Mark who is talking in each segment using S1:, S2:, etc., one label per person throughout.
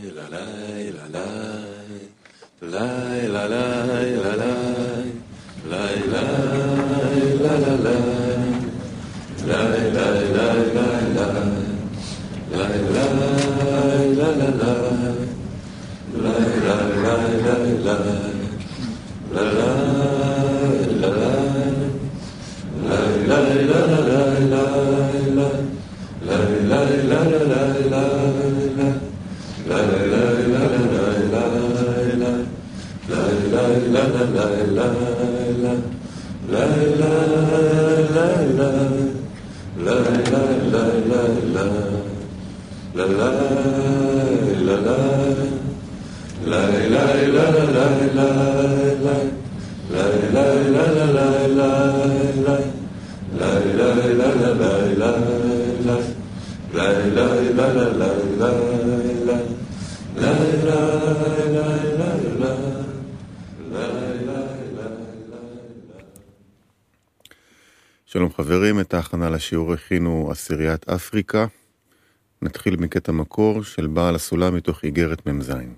S1: שלום חברים, את ההכנה לשיעור הכינו עשיריית אפריקה. נתחיל מקטע מקור של בעל הסולם מתוך איגרת ממזין.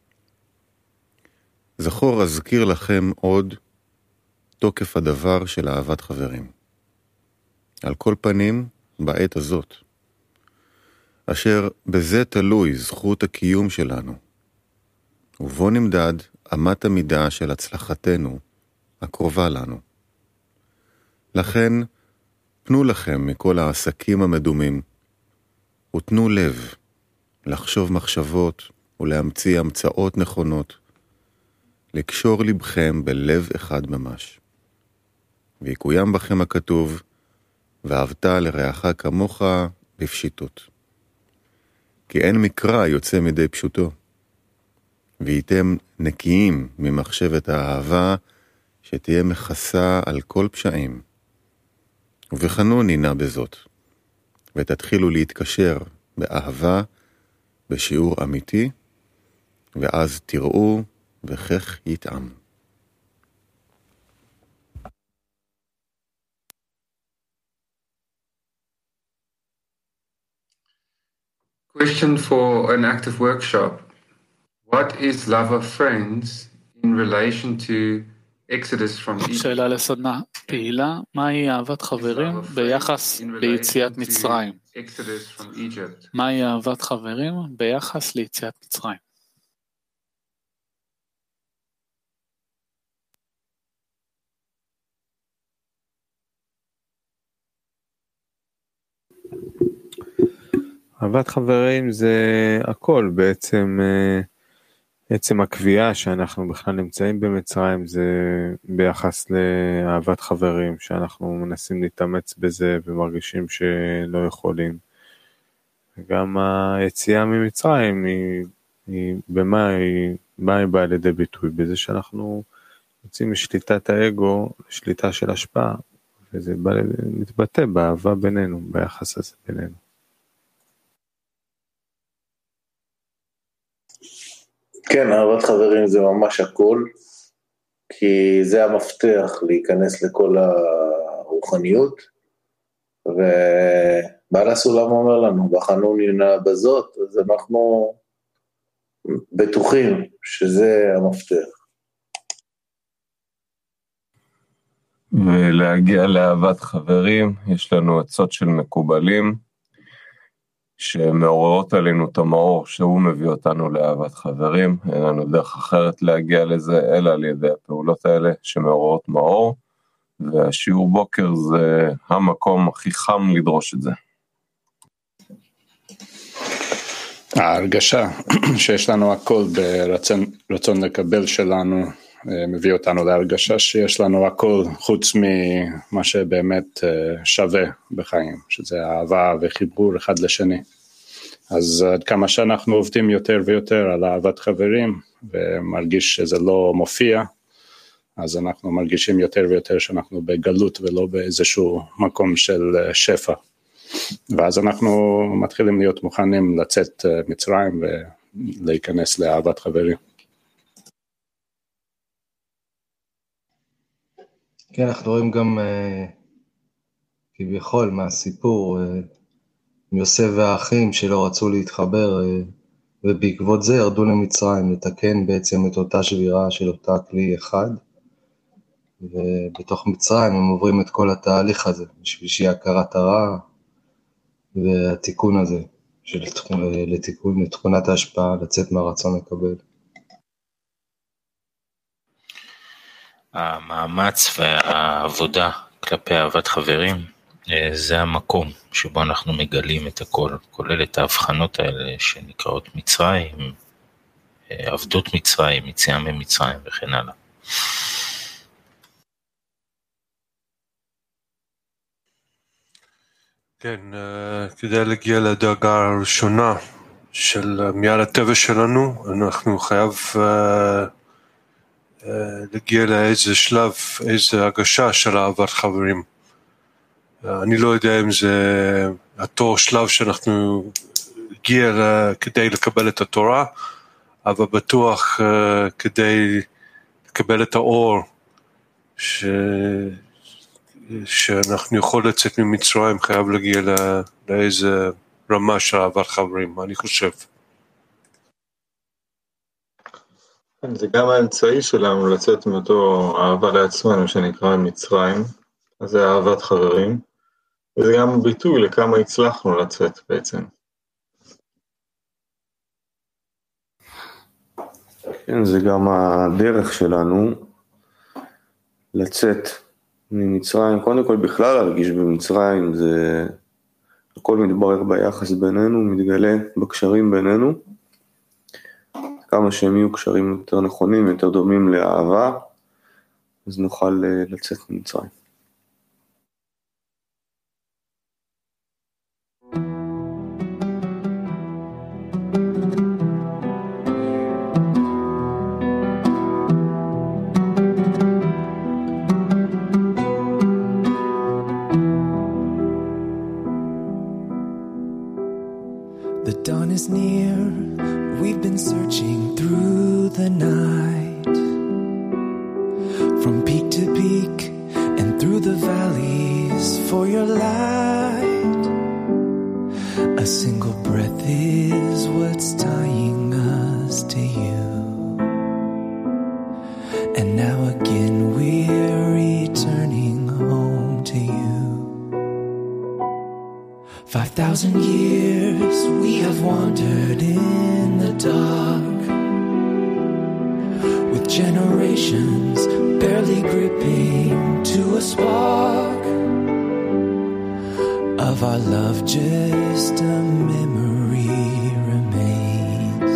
S1: זכור אזכיר לכם עוד תוקף הדבר של אהבת חברים. על כל פנים, בעת הזאת, אשר בזה תלוי זכות הקיום שלנו, ובו נמדד אמת המידה של הצלחתנו הקרובה לנו. לכן, פנו לכם מכל העסקים המדומים, ותנו לב לחשוב מחשבות ולהמציא המצאות נכונות, לקשור לבכם בלב אחד ממש. ויקוים בכם הכתוב, ואהבת לרעך כמוך בפשיטות. כי אין מקרא יוצא מדי פשוטו, והייתם נקיים ממחשבת האהבה, שתהיה מכסה על כל פשעים. ובחנון נינה בזאת, ותתחילו להתקשר באהבה, בשיעור אמיתי, ואז תראו וכך יטעם.
S2: Question for an active workshop. What is love of friends in relation to Exodus from Egypt?
S3: שאלה לסדנה פעילה, מהי אהבת חברים ביחס ליציאת מצרים? מהי אהבת חברים ביחס ליציאת מצרים?
S4: אהבת חברים זה הכל, בעצם הקביעה שאנחנו בכלל נמצאים במצרים זה ביחס לאהבת חברים, שאנחנו מנסים להתאמץ בזה ומרגישים שלא יכולים. וגם היציאה ממצרים היא במה היא באה לידי ביטוי? בזה שאנחנו יוצאים משליטת האגו לשליטה של השפעה, וזה מתבטא באהבה בינינו, ביחס הזה בינינו.
S5: כן, אהבת חברים זה ממש הכל, כי זה המפתח להיכנס לכל הרוחניות, ובעל הסולם אומר לנו, בחנון נינה בזאת, אז אנחנו בטוחים שזה המפתח.
S6: ולהגיע לאהבת חברים, יש לנו עצות של מקובלים, שמעוררות עלינו את המאור, שהוא מביא אותנו לאהבת חברים, אין לנו דרך אחרת להגיע לזה, אלא על ידי הפעולות האלה שמעוררות מאור, והשיעור בוקר זה המקום הכי חם לדרוש את זה.
S7: ההרגשה שיש לנו הכל ברצון לקבל שלנו, מביא אותנו להרגשה שיש לנו הכל חוץ ממה שבאמת שווה בחיים, שזה אהבה וחיבור אחד לשני. אז עד כמה שאנחנו עובדים יותר ויותר על אהבת חברים, ומרגיש שזה לא מופיע, אז אנחנו מרגישים יותר ויותר שאנחנו בגלות ולא באיזשהו מקום של שפע. ואז אנחנו מתחילים להיות מוכנים לצאת מצרים ולהיכנס לאהבת חברים.
S8: כן, אנחנו רואים גם כביכול מהסיפור, יוסף והאחים שלא רצו להתחבר ובעקבות זה ירדו למצרים לתקן בעצם את אותה שבירה של אותה כלי אחד, ובתוך מצרים הם עוברים את כל התהליך הזה, בשביל שיהיה הכרת הרע והתיקון הזה, לתיקון לתכונת ההשפעה, לצאת מהרצון לקבל.
S9: המאמץ והעבודה כלפי אהבת חברים, זה המקום שבו אנחנו מגלים את הכל, כולל את ההבחנות האלה שנקראות מצרים, עבדות מצרים, יציאה ממצרים וכן הלאה.
S10: כן, כדי להגיע לדרגה הראשונה של מיד הטבע שלנו, אנחנו חייב להגיע לאיזה שלב, איזה הגשה של אהבת חברים. אני לא יודע אם זה אותו שלב שאנחנו הגיע כדי לקבל את התורה, אבל בטוח כדי לקבל את האור שאנחנו יכול לצאת ממצרים, חייב להגיע לאיזה רמה של אהבת חברים, אני חושב.
S6: זה גם האמצעי שלנו לצאת מאותו אהבה לעצמנו שנקרא מצרים, אז זה אהבת חברים, וזה גם ביטוי לכמה הצלחנו לצאת בעצם.
S4: כן, זה גם הדרך שלנו לצאת ממצרים. קודם כל בכלל להרגיש במצרים, זה הכל מתברר ביחס בינינו, מתגלה בקשרים בינינו, כמה שהם יהיו קשרים יותר נכונים, יותר דומים לאהבה, אז נוכל לצאת ממצרים.
S11: The dawn is near, we've been searching through the night, from peak to peak and through the valleys for your light. A single breath is what's tying us to you, and now again we're returning home to you. 5,000 years we have wandered in the dark, with generations barely gripping to a spark of our love. Just a memory remains,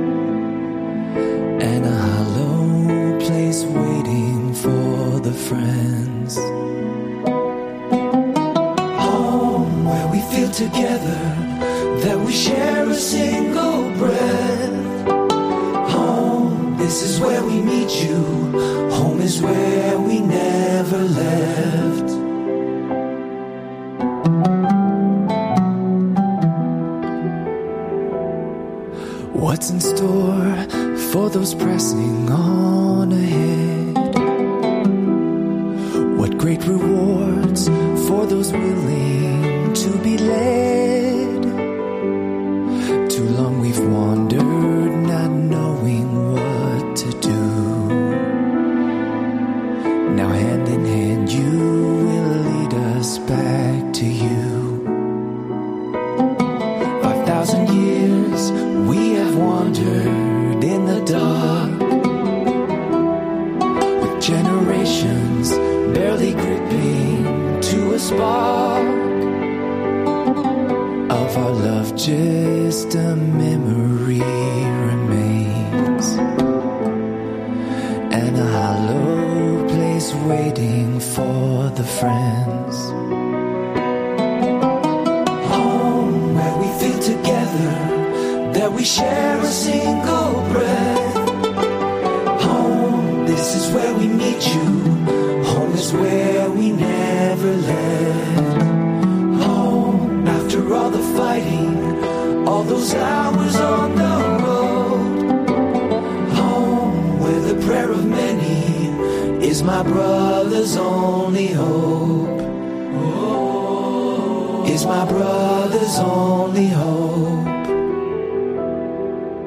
S11: and a hollow place waiting for the friends. Feel together that we share a single breath. Home, this is where we meet you. Home is where we never left. What's in store for those pressing on ahead? What great rewards for those willing to be led. Too long we've wandered, not knowing what to do. Now hand in hand you will lead us back to you. 5,000 years we have wandered in the dark, with generations barely gripping to a spark of our love. Just a memory remains, and a hollow place waiting for the friends. Home, where we feel together that we share a single breath. Home, this is where we meet you. Home is where we never left. After all the fighting, all those hours on the road, home where the prayer of many is my brother's only hope, is my brother's only hope.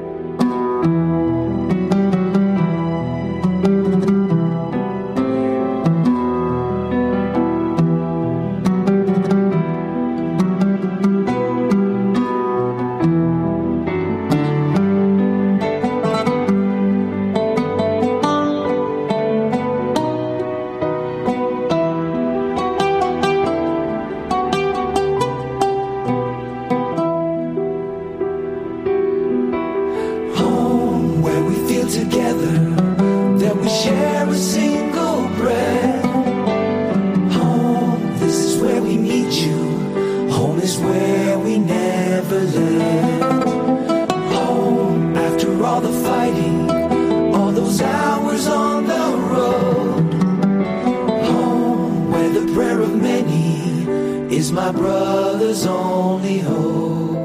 S11: feel together, that we share a single breath. Home, this is where we meet you. Home is where we never left. Home, after all the fighting, all those hours on the road. Home, where the prayer of many is my brother's only hope.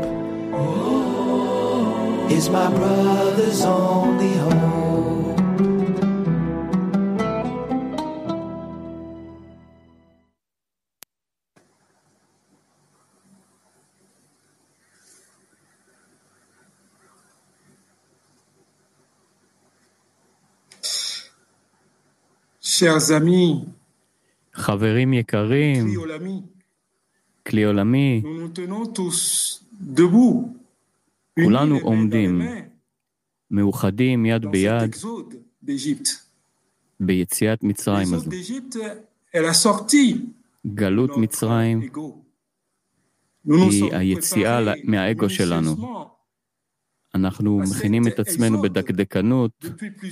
S11: Is my brother's only hope.
S12: Chers amis,
S13: חברים יקרים, כלי עולמי,
S12: nous nous tenons tous debout.
S13: כולנו עומדים, מאוחדים יד ביד, ביציאת מצרים הזו. גלות מצרים היא היציאה מהאגו שלנו. אנחנו מכינים את עצמנו בדקדקנות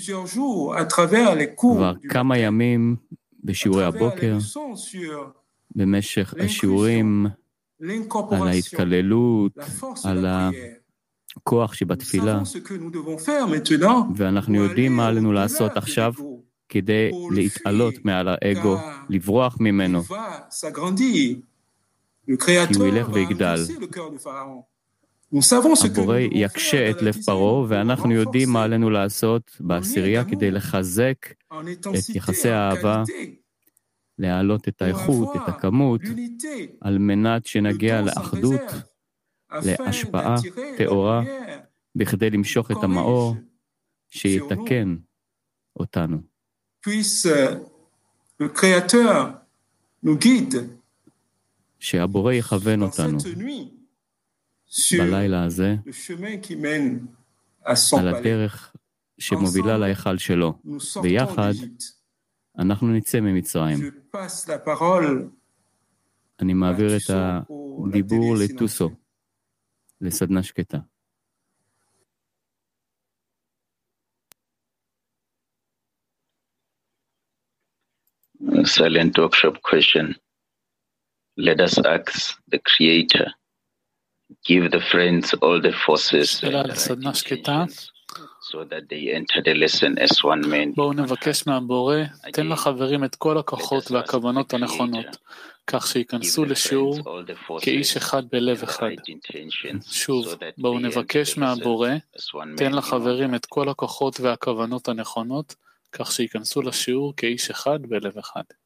S13: כבר כמה ימים בשיעורי הבוקר, במשך השיעורים על ההתקללות, על הכוח שבתפילה, ואנחנו יודעים מה עלינו לעשות עכשיו כדי להתעלות מעל האגו, לברוח ממנו, כי הוא ילך ויגדל. הבורא יקשה את לב פרעה, ואנחנו יודעים מה עלינו לעשות בעשירייה כדי לחזק את יחסי האהבה, להעלות את האיכות, את הכמות, על מנת שנגיע לאחדות, להשפעה תאורה, בכדי למשוך את המאור שיתקן אותנו. שהבורא יכוון אותנו בלילה הזה על הדרך שמובילה להיכל שלו. ביחד אנחנו נצא ממצרים. אני מעביר את הדיבור לטוסו, לסדנה שקטה.
S14: Silent workshop question. Let us ask the Creator, give the friends all the forces so that they enter the lesson as one man.
S3: בואו נבקש מהבורא, תן לחברים את כל הכוחות והכוונות הנכונות, כך שיכנסו לשיעור כאיש אחד בלב אחד. שוב, בואו נבקש מהבורא, תן לחברים את כל הכוחות והכוונות הנכונות, כך שיכנסו לשיעור כאיש אחד בלב אחד.